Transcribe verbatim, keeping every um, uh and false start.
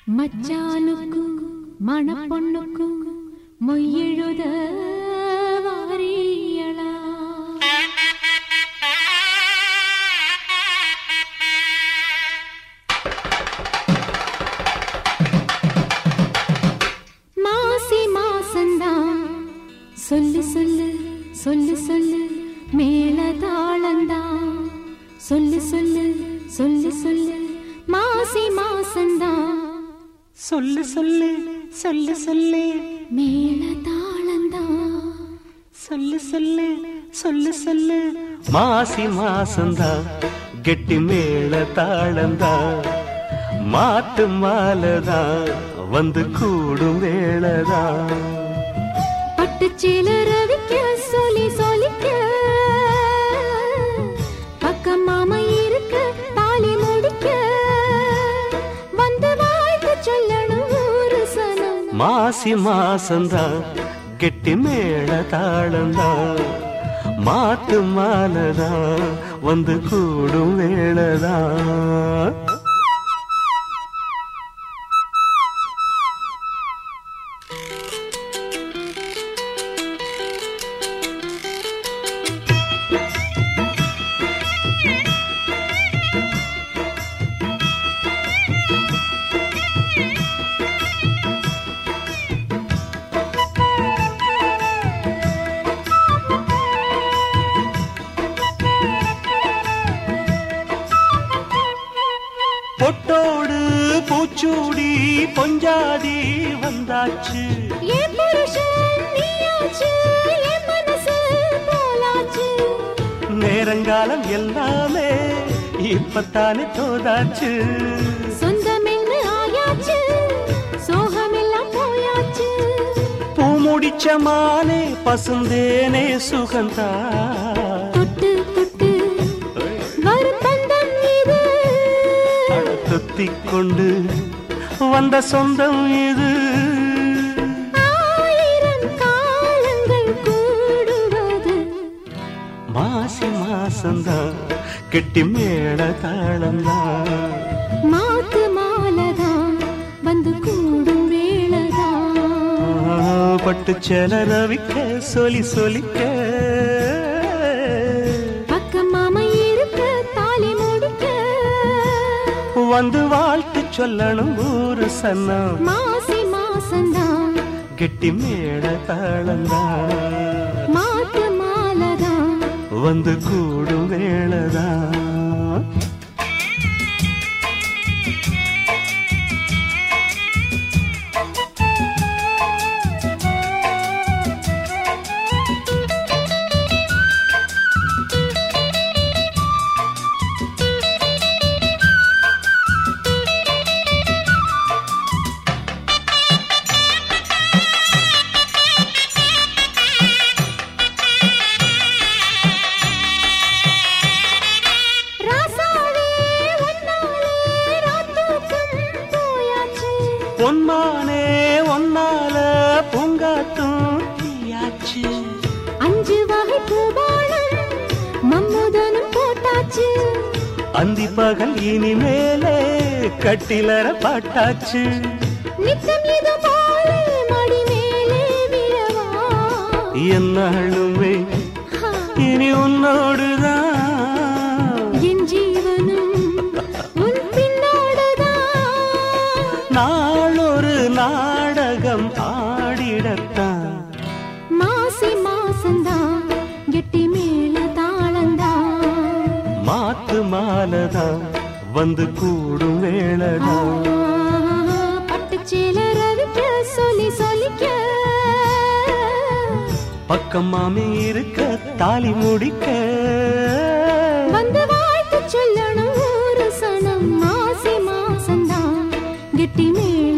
மச்சானுக்கு மணப்பொண்ணுக்கு மொய்யெழுத வாரியளா மாசி மாசந்தான் சொல்லு சொல்லு சொல்லு சொல்லு மேல தாளந்தான் சொல்லு சொல்லு சொல்லு சொல்லு மாசி மாசந்தான் சொல்லு சொல்லு சொல்லு சொல்லு மேல தாளந்தான் சொல்லு சொல்லு சொல்லு சொல்லு மாசி மாசந்தா கெட்டி மேல தாளந்தா மாட்டு மாலதா வந்து கூடும் வேளதா பட்டு சிலரவிக்க சொல்லி சொல்லிக்க பக்கம் மாமா இருக்க தாலி முடிக்க வந்து வாழ்த்து சொல்லணும் ஒரு சனம் மாசி மாசந்தா கெட்டி மேல தாளந்தா மாட்டு மாலதா வந்து கூடும் வேளதா பொட்டோடு பூச்சூடி பொஞ்சாதி வந்தாச்சு என் புருஷன் நீயாச்சு என் மனசு போலாச்சு நேரங்காலம் எல்லாமே இப்பத்தானே தோதாச்சு சொந்தம் என்ன ஆயாச்சு சோகமெல்லாம் போயாச்சு பூ முடிச்ச மானே பசுந்தேனே சுகந்தா தொட்டு தொட்டு வரும் பந்தம் இது தொத்திக் கொண்டு வந்த சொந்தம் இது ஆயிரம் காலங்கள் கூடுவது மாசி மாசந்தா கெட்டி மேல தாளந்தா மாத்து மாலதான் வந்து கூடும் வேளதான் பட்டு செலரவிக்க சொல்லி சொல்லிக்க பக்கம் மாமா இருக்க தாலி முடிக்க வந்து வாழ்த்து சொல்லணும் ஊரு சன்னம் மாசி மாசந்தான் கெட்டி மேல தாளந்தா மாத்து மாலதான் வந்து கூடும் வேளதா பொன்மானே ஒன்னால பூங்காட்டும் தீயாச்சு அஞ்சு வகை பூபானம் மம்முதனும் போட்டாச்சு அந்தி பகல் இனிமேலே கட்டிலற பாட்டாச்சு நித்தம் இது போல மடி மேலே விழவா என்னாலுமே இனி உன்னோடுதான் என் ஜீவனும் உன் பின்னோடுதான் நாளொரு நாடகம் ஆடிடத்தான் மாசி மாசந்தான் கெட்டி மேல தாளந்தான் மாத்து மாலதா வந்து கூடும் வேளதா பட்டு சிலரவிக்க சொல்லி சொல்லிக்க பக்கம் மாமி இருக்க தாலி முடிக்க வந்து வாழ்த்து சொல்லணும் ஒரு சனம் மாசி மாசந்தான் கெட்டி மேல